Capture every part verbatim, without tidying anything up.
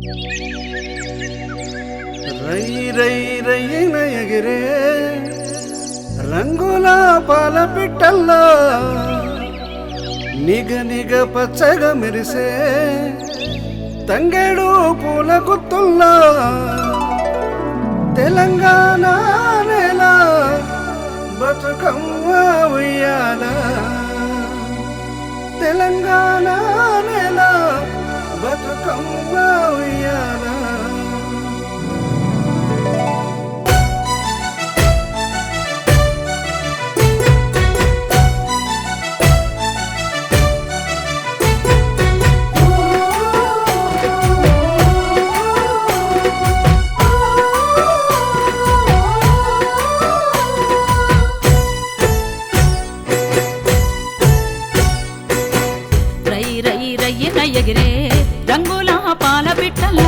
రై రై రయ్యన ఎగిరే రంగుల పాల పిట్టల్లో నిగ నిగ పచ్చగా మెరిసే తంగేడు పూల గుత్తుల్లో తెలంగాణ నేల బతుకమ్మ ఉయ్యాల తెలంగాణ నేల బతుకమ్మ ఉయ్యాల ఎగిరే రంగుల పాల పిట్టల్లా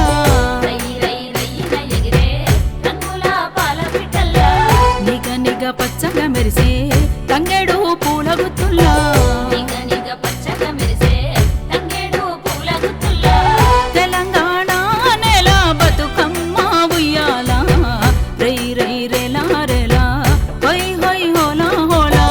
నిగ నిగ పచ్చగా మెరిసే తంగేడు పూల గుత్తుల్లా తెలంగాణ నేల బతుకమ్మ ఉయ్యాల రై రై రేలా రేలా హై హై హోలా హోలా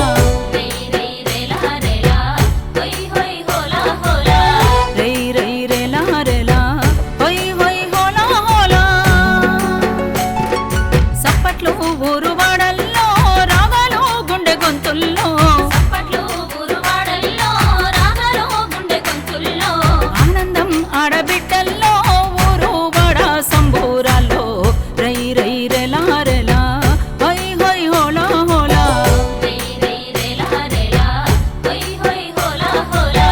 ఆనందం ఆడబిడ్డల్లో ఊరు వడ సంబూరాల్లో రై రై రెలా రెలా హై హై హోలా హోలా రై రై రెలా రెలా హై హై హోలా హోలా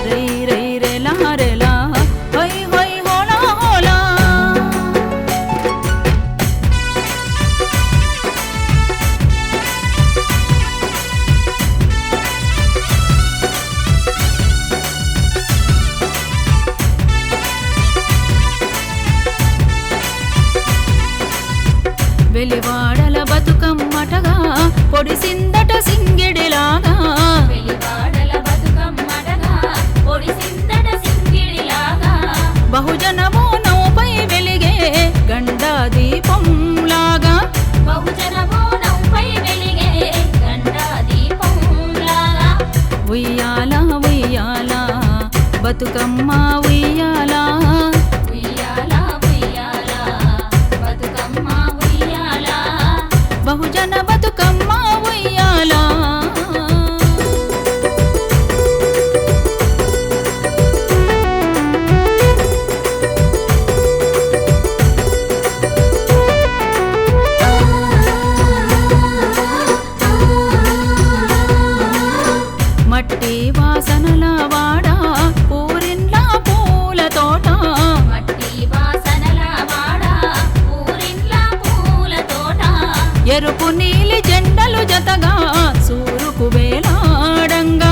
వెలివాడల బతుకమ్మటగా పొడిసిందట సింగిడిలాగా బహుజనము నౌపై వెలిగే గండా దీపంలాగా ఉయ్యాల ఉయ్యాల బతుకమ్మ ఉయ్యాల బహుజన బతుకమ్మ ఉయ్యాల మట్టి వాసనల వాడ పూరిన్ల పూల తోట ఎరుపు నీలి జెండలు జతగా సూరుకు వేలాడంగా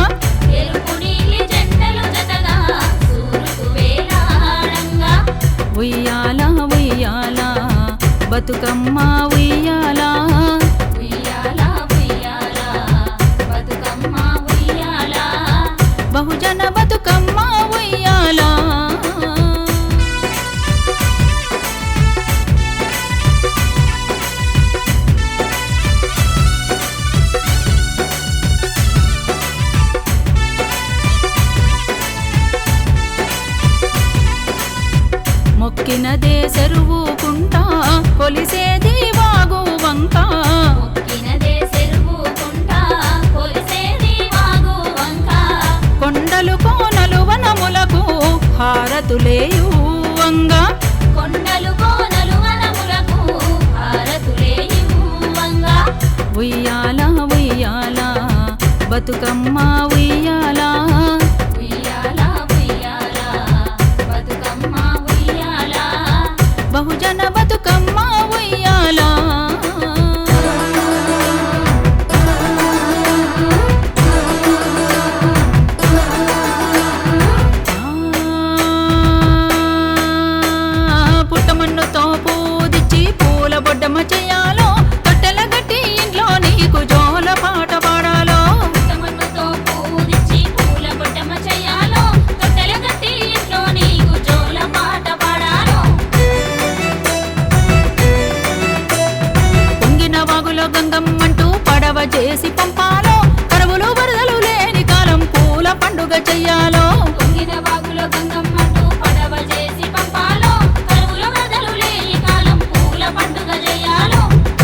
ఉయ్యాల ఉయ్యాల బతుకమ్మ ఉయ్యాల బహుజన బతుకమ్మ ఉయ్యాల మొక్కినదే చెరువుకుంటా కొలిసేది వాగు వంక కొండలు కోనలు వనములకు హారతులేయువంగా ఉయ్యాల ఉయ్యాల బతుకమ్మ ఉయ్యాల బహుజన బతుకమ్మ ఉయ్యాల పుట్టమన్నుతో పూదిచ్చి పూల బొడ్డమ్మ చెయ్యాలో తొట్టెల గట్టి ఇంట్లో నీకు జోల పాట పాడాలో పూల బొడ్డమ్మ చెయ్యాలో తొట్టెల గట్టి ఇంట్లో నీకు జోల పాట పాడాలో చేసి పంపాలో కరువులు వరదలు లేని కాలం పూల పండుగ చెయ్యాలో పొంగిన వాగులో గంగమ్మకు పడవ చేసి పంపాలో కరువుల వరదలు లేని కాలం పూల పండుగ చేయాలో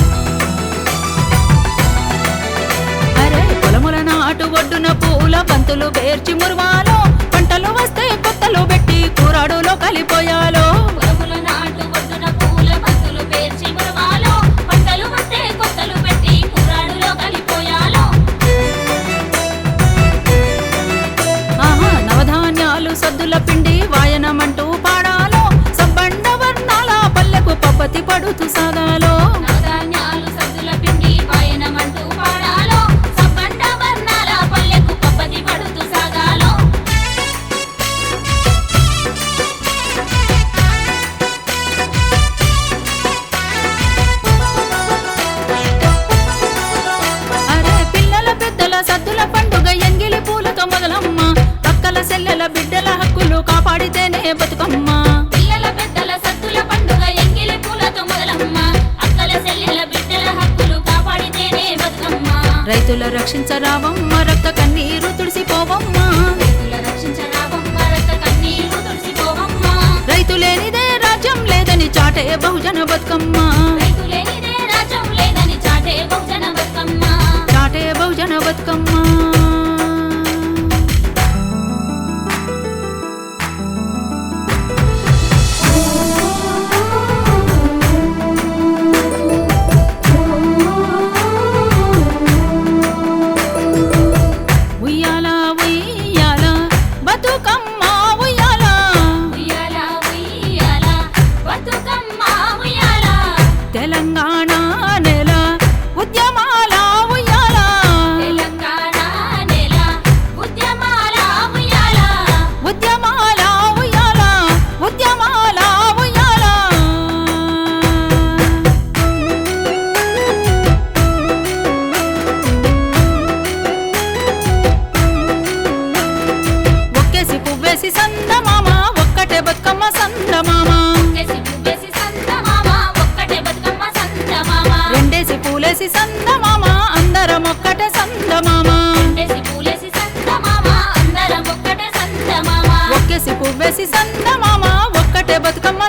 అరే పొలముల నాటు ఒడ్డున పూల పంతులు పేర్చి మురువాలో పంటలు వస్తే కొత్తలు పెట్టి కూరాడులో కలిపోయాలో పొలముల నాటు ఒడ్డున పూల బంతులు పేర్చి మురవాలో పంటలు వస్తే కొత్తలు పెట్టి కుర్రాడులో కలిపోయాలో ఆహా నవధాన్యాలు సద్దుల పిండి వాయనమంటూ పాడాలో సబ్బండ వర్ణాల పల్లెకు పప్పతి పడుతూ సాగాలో నవధాన్యాలు సద్దుల పిండి వాయనమంటూ పాడాలో సబ్బండ వర్ణాల పల్లెకు పప్పతి పడుతూ సాగాలో అరే పిల్లల పెద్దల సద్దుల పండుగ ఎంగిలి పూలతో మొదలమ్మ అక్కల సెల్లెల బిడ్డల హక్కులు కాపాడితేనే బతుకమ్మ పిల్లల పెద్దల సద్దుల పండుగ ఎంగిలి పూలతో మొదలమ్మ అక్కల చెల్లెల బిడ్డల హక్కులు కాపాడితేనే బతుకమ్మ రైతుల రక్షించరావమ్మ రక్త కన్నీరు తుడిసిపోవమ్మ రైతుల రక్షించరావమ్మ రక్త కన్నీరు తుడిసిపోవమ్మ రైతు లేనిదే రాజ్యం లేదని చాటే బహుజన బతుకమ్మ రైతు లేనిదే రాజ్యం లేదని చాటే బహుజన బతుకమ్మ చాటే బహుజన బతుకమ్మ ఉయ్యాల ఉయ్యాల బతుకమ్మ ఉయ్యాల ఉయ్యాల ఉయ్యాల బతుకమ్మ ఉయ్యాల తెలంగాణ నెల ఉద్యమాల ఉయ్యాల తెలంగాణ నెల ఉద్యమాల ఉయ్యాల ఉద్యమాల ఉయ్యాల ఉద్యమాల ఉయ్యాల ఒక్కేసి పువ్వేసి సందమామ ఒక్కటే బతుకమ్మ సందమామ ఒక్కేసి పువ్వేసి సందమామ ఒక్కటే బతుకమ్మ సందమామ రెండేసి పూలేసి సందమామ అందరం ఒక్కటే సందమామ రెండేసి పూలేసి సందమామ అందరం ఒక్కటే సందమామ ఒక్కేసి పువ్వేసి సందమామ ఒక్కటే బతుకమ్మ